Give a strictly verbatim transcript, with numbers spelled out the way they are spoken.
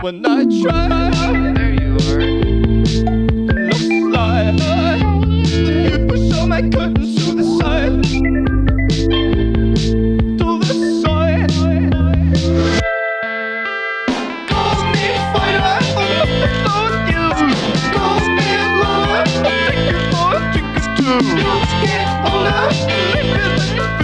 when I try. There you are. Looks like you push all my curtains to the side, to the side. Call me fighter, I'm on you. Call me lover, I'll take you for a drink or two. Get older, maybe then